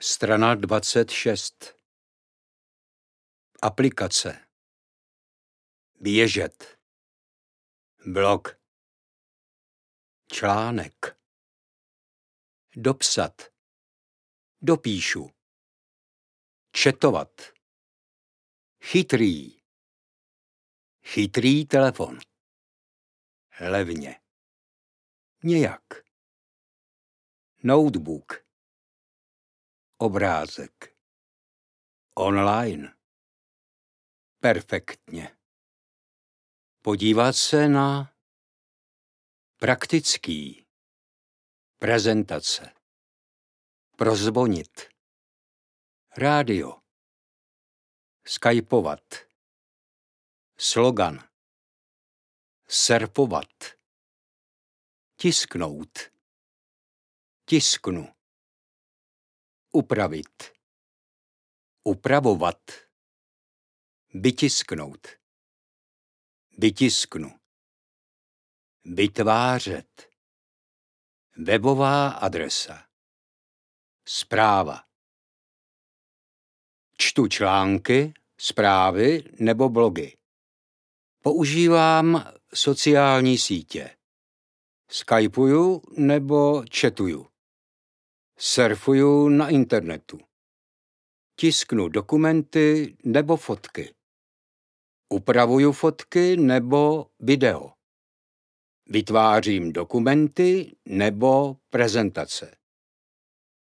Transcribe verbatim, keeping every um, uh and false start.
Strana dvacet šest. Aplikace. Běžet. Blog. Článek. Dopsat. Dopíšu. Četovat. Chytrý. Chytrý telefon. Levně. Nějak. Notebook. Obrázek. Online. Perfektně. Podívat se na praktický. Prezentace. Prozvonit. Rádio. Skypovat. Slogan. Surfovat. Tisknout. Tisknu. Upravit. Upravovat. Vytisknout. Vytisknu. Vytvářet. Webová adresa. Zpráva. Čtu články, zprávy nebo blogy. Používám sociální sítě. Skypuju nebo chatuju. Surfuju na internetu. Tisknu dokumenty nebo fotky. Upravuju fotky nebo video. Vytvářím dokumenty nebo prezentace.